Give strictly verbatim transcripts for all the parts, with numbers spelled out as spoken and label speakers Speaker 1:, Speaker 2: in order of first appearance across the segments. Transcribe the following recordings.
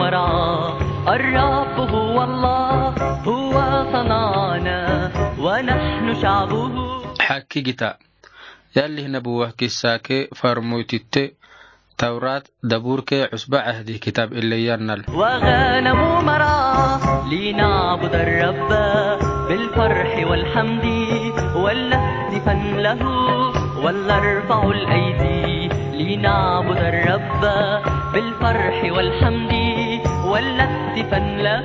Speaker 1: مرعى الرب هو الله هو صنعنا ونحن شعبه.
Speaker 2: حكي جتا يالله نبوه كساكي فرموتت توراة دبورك عصبة عهدي كتاب اللي يرنل.
Speaker 1: وغنم مرعى لنعبد الرب بالفرح والحمد ولنهتفا له ولنرفع الأيدي لنعبد الرب بالفرح والحمد ولنهتفا له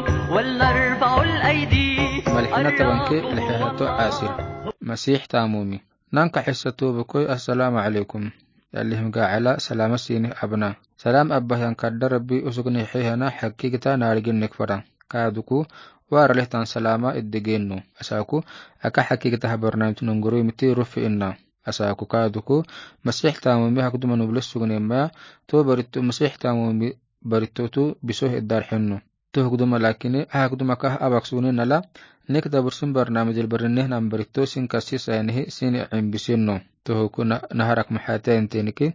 Speaker 1: ولنرفع الأيدي.
Speaker 2: ملحنا تبنك لحياتو عاسر مسيح تامومي نانك حساتو بكوي السلام عليكم يالله مقاعلا سلام السيني أبنا سلام أبه ينكدر ربي أسقني حيهنا حقيقتا نارجن نكفرا كادوكو وارلهتان سلاما الدقينو أساكو أكا حقيقتا برنامج ننقروي متي رفي إنا أساكو كادوكو مسيح تامومي هكدو منو بلسوغني ما تو بريتو مسيح تامومي بريتوتو بسوه الدار حنو تو هكدو ملاكيني هكدو مكاه أباكسوني نلا نك دبرسن برنامج البرنه نمبرتو سين كاسي سينه سين عم بسينو تو كنا نهارك محاتين تينكي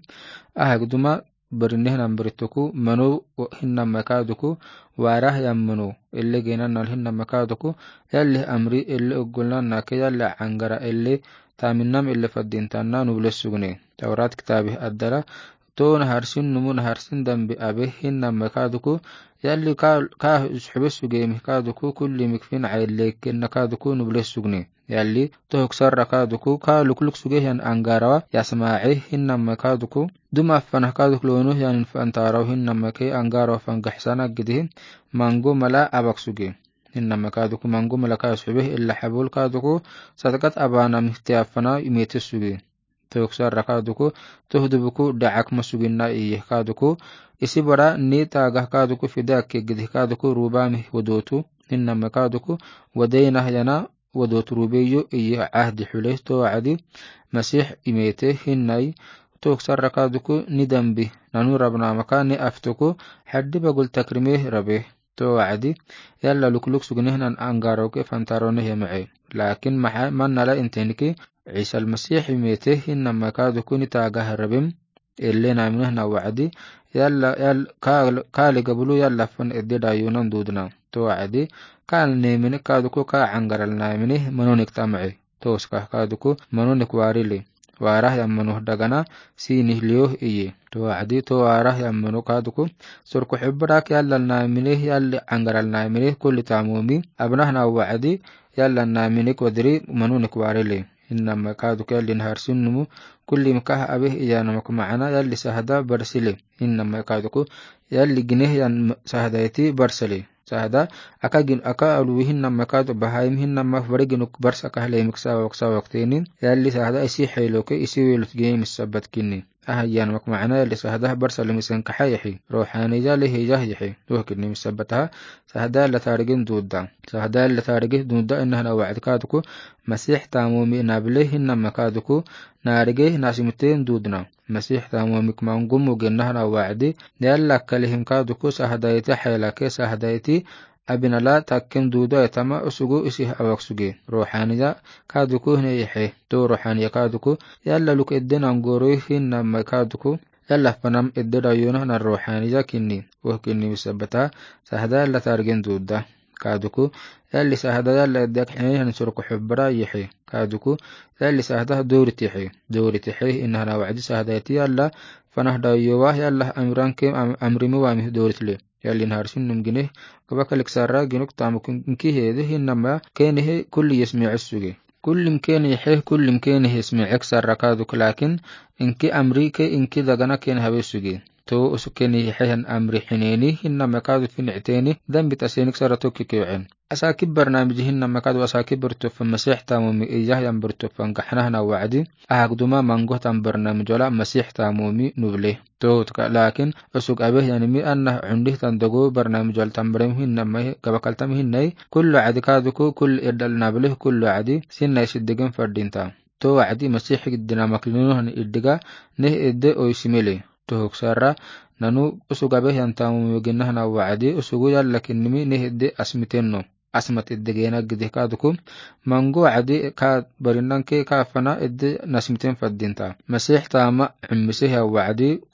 Speaker 2: أهقدما برنه نمبرتكو منو هن مكادكو واراه يمنو اللي جينا نلهن مكادكو يلي أمري اللي قلنا ناكي يلي عنقرا اللي تامنام اللي فدين تانا نبلسوغني توراة كتابه أدلا تو نهارسين نمو نهارسين دم بأبه هن مكادكو ياللي كا كا سحبس جيمه كادوكو كل مكفين عيلك إن كادوكو نبلس سجني ياللي تهكسر كادوكو كالوك لك سجيه ين أنجاروا يسمعه إنما كادوكو دم فنه كادوك لونه يعني فانتاروه إنما كي أنجاروا فانجحسنا جده مانجو ملا أبك سجي إنما كادوكو مانجو ملا كاسحبه إلا حبول كادوكو صدقت أبانا مختيافنا يميت السجي تهكسر كادوكو تهدبكو دعك مسجنا إيه كادوكو isi bara ni taagah kaaduku fidaake gidih kaaduku rubaamih wadootu inama kaaduku wadaynah yana wadootu rubeyo iyo cahdi xuleh toocadi masiix imeete hinay toogsara kaaduku ni dambi nanu rabnaamaka ni aftuku xadhiba gul takrimeh rabeh toocadi yalla lukluk sugnehnan angaroke fantaroneh yamace laakin manala inteniki ciisa almasiix imeete hinama kaaduku ni taagah rabem اللينا منهنا وعدي يلا يلا كال كال قبلو يلا فن إددا يونان دودنا توعدي كان نيمني كادوكو كا عنقر النايمني منونك تامعي توسكا كادوكو منونك واريلي واراه يمنوه دغنا سينه ليوه إيه توعدي تواراه يمنو كادوكو سركو حبراك يلا النايمني يلا عنقر النايمني كل تعمومي أبنهنا وعدي يلا النايمنيك ودري منونك واريلي إنما كادوك يلي نهار سنمو كل مكاه أبيه إيانا مكو معنا يلي سهدا برسلي إنما كادوكو يلي جنيه ين سهدايتي برسلي سهدا أكا جن أكا ألوهن نما كادو بهايمهن نما فرقنك برس أكا هلي مكسا وكسا وقتينين يلي سهدا إسي حيلوك إسي ويلت جيم السبت كني أهيان مك معنا يلي سهده برسل مسكن كحيحي روحاني جاله جهيحي توكلني مسبتها سهدا لتارجين دودا سهدا لتارجه دودا إنها وعد كادوكو مسيح تامومي نابله إنما كادوكو نارجه ناسمتين دودنا مسيح تامومي كمان قم وجنها وعدي يلا كلهم كادوكو سهدايتي حيلك سهدايتي أبنا لا تكن دودا يتما أسجو إسيه أوك سجي روحانيا كادوكو هنا يحي تو روحانيا كادوكو يلا لك إدنا نقوليه إنما كادوكو يلا فنم إدنا يونه الروحانيا كني وكني مسبتها سهدا لا تارجن دودا كادوكو يلي سهدا يلا إدك حين نسرق حبرا يحي كادوكو يلي سهدا دورتي حي دورتي حي إنها وعد سهداتي يلا فنهدا يواه يلا أمران كم أمر موامه دورت لي يلي نهارسين نمجنه قبك الكسارة جنوك تامكن كيه هذه إنما كانه كل يسمع السجي كل مكان يحيه كل مكان يسمع أكثر ركادك لكن إنك أمريكا إنك دجنا كان هذا السجي تو أسكني يحيهن أمر حنيني إنما كادو في نعتيني ذنب بتأسينك سرتوك كيوعين أساكب برنامجهن مكادو أساكب برتوف مسيح تامومي إياه ينبرتوف نكحنهنا وعدي أهقدما منقه تام برنامج ولا مسيح تامومي نبله تو لكن أسوق أبيه يعني مي أنه عنده تندقو برنامج ولا تمبرمهن ما قبكلتمهن كل عدي كادوكو كل إدل نابله كل عدي سنة يسدقن فردين تام تو عدي مسيح قدنا مكلنوهن إدقا نه إد أو يسميلي توك سارة نانو أسوق به ينتامو يجنهنا وعدي أسوق يلا نمي نهدي أسمتينو أسمت الدجينا قده كادكم منجو عدي كاد برنان كي كافنا إد نسمتين فالدينتا مسيح تاما عمسيه وعدي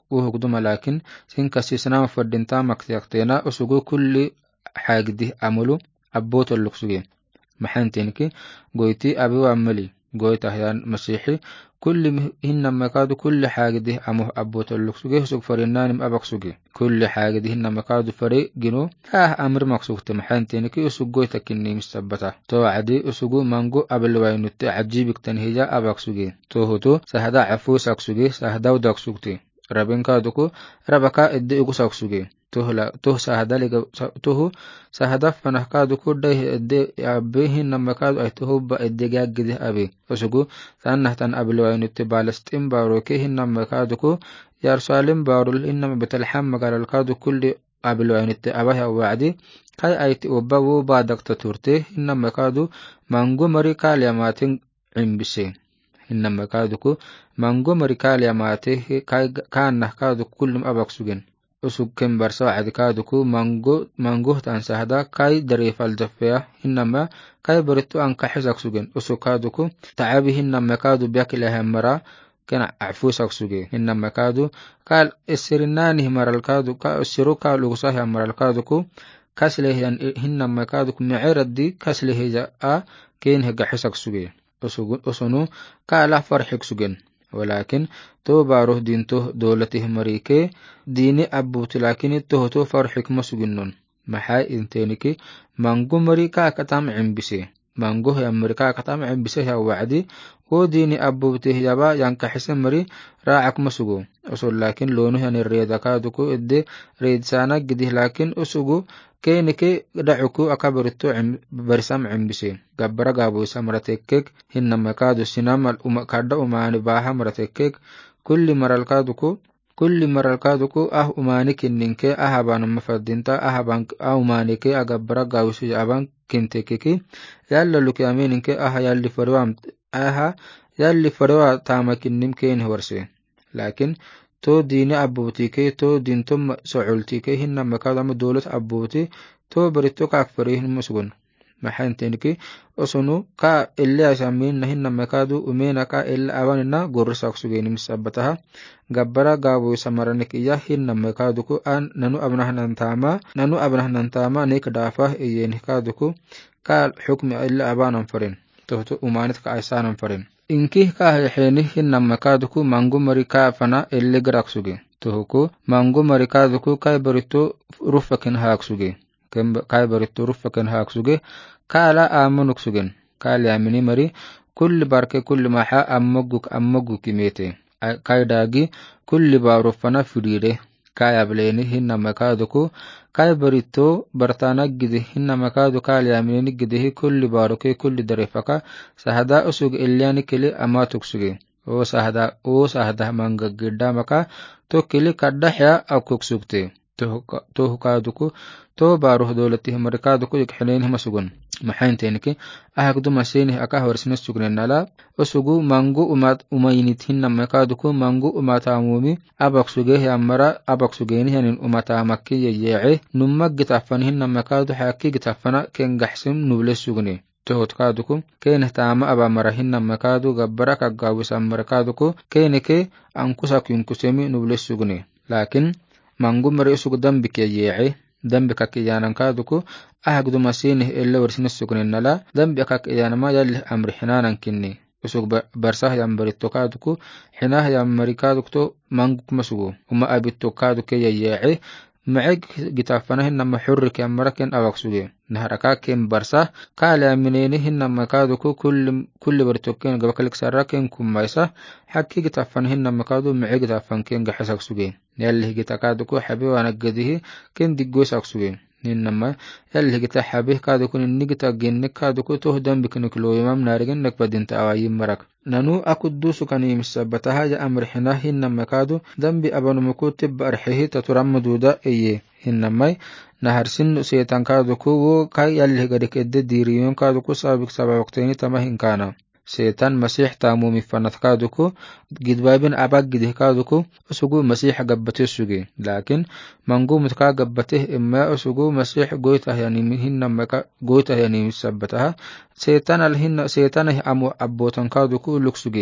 Speaker 2: وهقدم لكن سنكسي سنام فردنتا مكتيقتينا أسوغو كل حاجة دي عملو أبوت اللقسوغي محنتينكي قويتي أبي وعملي قويت أحيان مسيحي كل هنما كادو كل حاجة دي أمه أبوت اللقسوغي سوق فرنان أبقسوغي كل حاجة دي هنما كادو فريق جنو ها أمر مقصوغت محنتينكي أسوغ قويتك إني مستبتا تو عدي أسوغو مانغو أبل وينوتي عجيبك تنهيجا أبقسوغي تو هتو سهدا عفوس أقسوغي سهدا ودقسوغتي ربين كادوكو ربكا إدي إغو ساقسوغي توه توه سهدا لغا توه سهدا فنه كادوكو ده إدي أبيه نما كادو أي توه با إدي غاق دي أبي فسوغو سانه تن أبلو أينوتي بالستين باروكي نما كادوكو يرسالين بارول إنما بتلحم مقال الكادو كل أبلو أينوتي أباها وعدي كاي أيتي وباو بادك تتورتي إنما كادو مانغو مري كالياماتين عمبسي إنما كادوكو مانغو مريكاليا ماته كان نحكادو كلهم أباك سجن أسوق كم برسا عد كادوكو مانغو مانغو تنسى هذا كاي دريف الجفية إنما كاي بريتو أنك حزك سجن أسوق كادوكو تعبه إنما كادو بياكلها مرة كان عفوسك سجن إنما كادو قال السرنانه مر الكادو كالسرو كالو صحيح مر الكادوكو كسله إنما كادوكو معرض دي كسله جاء كين هجا حسك سجن أسنو كالا فرحك سجن ولكن تو باروه دينته دولته مريكي ديني أبوت لكن تو تو فرحك مسجنون محاي انتينكي مانغو مريكا كتام عمبسي مانغو يا مريكا كتام عمبسي يا وعدي هو ديني أبوته يبا ينكحس مري راعك مسجو أصل لكن لونه يعني الريد كادوكو إدي ريد سانا قده لكن أسجو كينكي دعوكو أكبرتو عم برسام عمبسي قبرا قابو سمرتكك هنما كادو سينما الأم كادا أماني باها مرتكك كل مرة كادوكو كل مرة كادوكو أه أمانيك إنكي أهبان مفردينتا أهبان أمانيكي أقبرا قابو سيجابان كنتككي يالا لكي أمينكي أها يالي فروام أها يالي فروا تامك النمكين ورسي لكن تو ديني أبوتيكي تو دين تم سعولتيكي هنما كادام دولة أبوتي تو بريتو كاكفريهن مسجون محنتينكي أصنو كا إلي أسامين هنما كادو أمينا كا إلا أواننا قرصاك سجيني مسابتها قبرا قابو سمرانك إياه هنما كادوكو أن ننو أبنهن انتاما ننو أبنهن انتاما نيك دافاه إيين كادوكو كا حكم إلا أبانا فرين توتو أمانتك عيسانا فرين إنكيه كاه حيني هنما كادوكو مانغو مريكا فنا إلي قراك سجين توكو مانغو مريكادوكو كاي بريتو رفكن هاك سجين كاي بريتو رفكن هاك سجين كالا آمنك سجين كال يامني مري كل باركة كل ما حا أمجوك أمجوك كميتي كاي داغي كل بارفنا فريده كاي أبليني هنما كادوكو كاي بريتو برتانا جده هنما كادو كال يامني جده كل باركة كل دريفكا سهدا أسوق إلياني كلي أماتك سجين او سهدا او سهدا مانغ قدامك تو كلي كدحيا أو كوك سوكتي تو كادوكو تو باروح دولته مركادوكو يكحلينهم سجون محاينتينكي أهكدو مسينه أكا هورسنس سجنين نلا أسوغو مانغو أمات أمينتهن مكادوكو مانغو أمات عمومي أباك سوغيه يامرا أباك سوغينه يعني أمات عمكي يجيعي نمك جتعفنهن مكادو حاكي جتعفنا كين جحسم نبلس سجني تهوت كادوكو كينه تاما أبا مرهن مكادو غبرك أقاوس أمركادوكو كينكي أنكسك ينكسمي نبلس سجني لكن مانغو مريسوغ دنبك يجيعي دنبك كيانا كادوكو أهقدو مسينه إلا ورسن السكنين لا دنبك كيانا ما يلي أمر حنانا كني وسوغ برساه ينبريتو كادوكو حناه ينبري كادوكتو مانغوك مسوغو وما أبيتو كادوكي يجيعي معك جتافنه إنما حرك أمركن أباك سوغي نهركا كين برساه قال منينه إنما كادوكو كل كل برتوكين قبكلك سراكين كمايسه حكي جتافنه إنما كادو معك جتافن جحسك سوغي يلي جتاكادوكو حبي وانا قديه كين ديغوس أكسوغي إنما يلي جتا حبيه كادوكو نيجتا جنك كادوكو تهدم بكنكلو يمام نارجن نك بدين تاوايم مرك نانو أكدوسو كاني مسبتها يا أمر حناه إنما كادو ذنبي أبن مكوتب أرحيه تترم دودا إيه إنما نهر سن سيتان كادوكو وكاي يلي قدك إد ديريون كادوكو سابق سبع وقتين تمهن كانا سيتان مسيح تامو مفنث كادوكو قد بابن أباق قده كادوكو أسوغو مسيح قبته سوغي لكن منقو متكا قبته إما أسوغو مسيح قويته يعني مهن مكا قويته يعني مسبتها سيتان الهن سيتانه أمو أبوتان كادوكو لك سوغي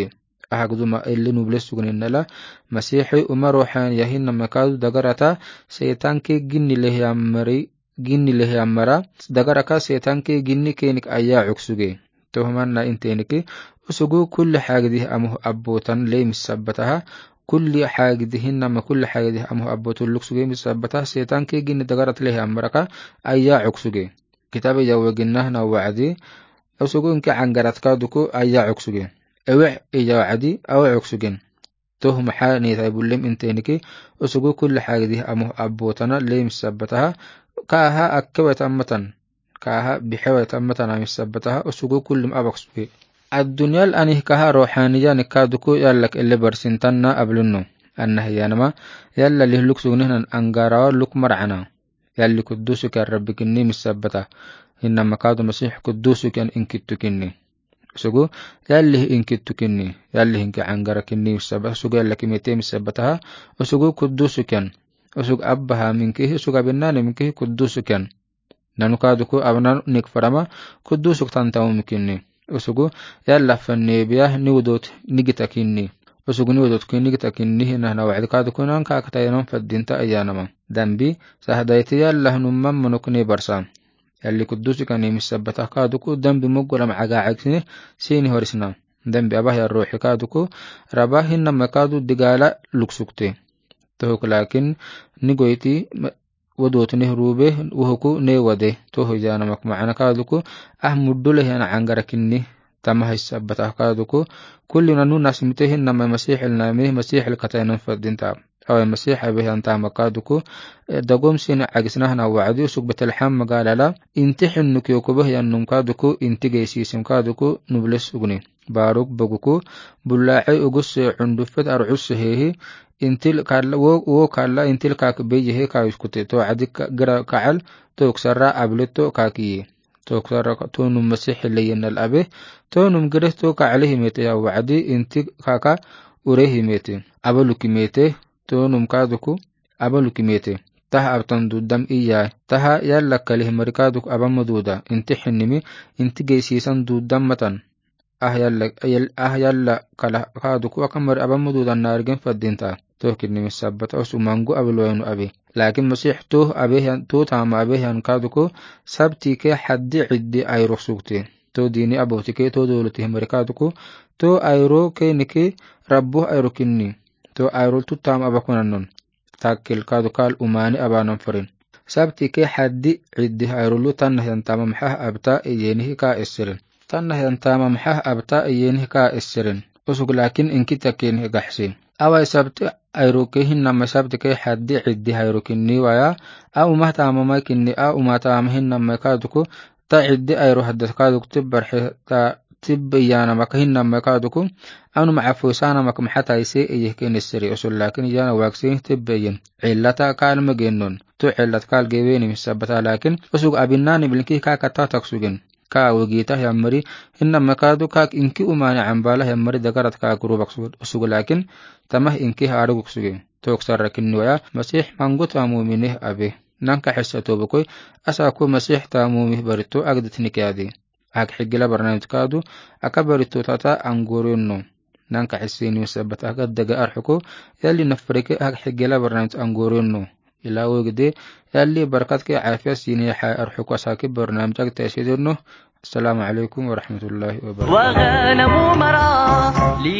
Speaker 2: أهجدما اللي نبلسون إنلا مسيحي أما روحانية هن مكادو دقرتا سيتانكي جني له يمري جني له يمرا دقركا سيتانكي جني كينك أيا عكسوجي تهمنا إنتينكي أسوجو كل حاجة دي أمه أبوتن لي مسبتها كل حاجة دي هنما كل حاجة دي أمه أبوتن لكسوجي مسبتها سيتانكي جني دقرت له يمركا أيا عكسوجي كتاب يوجنه نوعدي أسوجو إنك عنقرت كادوكو أيا عكسوجي أوع إيجا عدي أو عكسجن توه محاني تايبولم إنتينكي أسوقو كل حاجة دي أمه أبوتنا اللي مسبتها كاها أكوة أمتن كاها بحوة أمتنا مسبتها أسوقو كل ما أبقسوكي الدنيا الآن كاها روحانية نكادوكو يالك اللي برسنتنا قبلنو أنه يانما يالا اللي هلوك سوغنهن أنقارا لك مرعنا يالي كدوسك الربك إني مسبتها إنما كادو مسيح كدوسك أن إنكتوكيني سوغو يالله إنكتو كني يالله إنك عنقر كني مسبة سوغو يالله كميتي مسبتها وسوغو كدوسو كن وسوغ أبها منكه سوغ بنان منكه كدوسو كن نانوكادوكو أبنان نكفرما كدوسو تنتاو مكني وسوغو يالله فنيبياه نودوت نيجتا كني وسوغ نودوت كني نيجتا كني نحن وعدكادوكو نانكا كتاينون فالدينتا أيانما دنبي سهدايتي يالله نمم منكني برسان اللي كدوسي كان مسبتها كادوكو دم بمقر مع عاقسنه سيني هورسنا دم بأباه الروح كادوكو رباه إنما كادو دقالة لكسوكتي توك لكن نقويتي ودوت نهروبه وهكو نيوده توه جانمك معنا كادوكو أحمد له أنا عنقركني تمه السبتها كادوكو كلنا ناس مته إنما مسيح النامه مسيح القتين فردين تام أو المسيح به أنت مقادكو دقوم سين عجسناهنا وعدي سقبة الحام قال لا انتحن نكيوكو به ينم كادكو انتجي سيسم كادكو نبلس أغني باروك بقوكو بلاعي أقص عندفت أرعس هيه انتل كارلا و كارلا انتل كاك بيجي هي كايسكوتي تو عدك جرا كعل تو كسرة قبلتو كاكي تو كسرة تو نم مسيح اللي ين الأبه تو نم جره تو كعليه ميتي وعدي انت كاكا وريه ميتي أبلو كميته تو نمكادوكو أبلو كميتي تها أبتن دودم إياه تها يالا كله مركادوك أبا مدودا انت حنمي انت جيسيسان دودم متن أه يالا أه يالا كله كادوكو أكمر أبا مدودا نارجن فدينتا توه كني مسبت أو سمانجو أبلو ينو أبي لكن مسيح توه أبيه تو تام أبيه ينكادوكو سبتي كي حد عدي أي رخصوكتي تو ديني أبوتي كي تو دولتي مركادوكو تو أيرو كي نكي ربوه أيرو كني تو أيرول تتام أباكوننن تاكل كادو كال أماني أبانن فرين سبتي كي حدي عدي أيرولو تنه ينتام محاه أبتا إيينه كا إسرين تنه ينتام محاه أبتا إيينه كا إسرين أسوك لكن إنكي تكينه قحسين أو سبتي أيروكيهن نما سبتي كي حدي عدي أيروكيني ويا أو مهتام ماكيني أو ما تامهن نما كادوكو تا عدي أيرو حدث كادوك تبر حتا تبيانا مكهن مكادكم أنو معفوسانا مكم حتى يسي يهكين السري أسول لكن يانا واكسين تبين علتا كال مجنون تو علت كال جيبيني مسبتا لكن أسوق أبناني بلنكي كاكا تاتكسوجن كا وجيته يمري إن مكادو كاك إنكي أماني عمباله يمري دقرت كاك روبك أسوق لكن تمه إنكي هارغوك سوجن توكسر ركن ويا مسيح منغوت أمومينه أبي نانك حساتو بكوي أساكو مسيح تامومي بريتو أقدتني كادي هاك حجلا برنامج كادو أكبر التوتاتا أنغورينو نانك حسيني مسبت أكد دقا أرحكو يالي نفريك هاك حجلا برنامج أنغورينو إلا وقدي يالي بركاتك عافية سيني حي أرحكو أساكي برنامجك تأسيدنو السلام عليكم ورحمة الله وبركاته
Speaker 1: وغنم مرا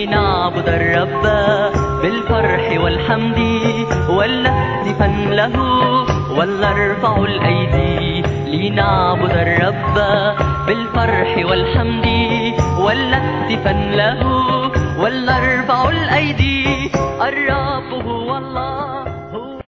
Speaker 1: لنعبد الرب بالفرح والحمد ولنهتفا له ولنرفع الأيدي لنعبد الرب بالفرح والحمد ولنهتفا له ولنرفع الأيدي الرب هو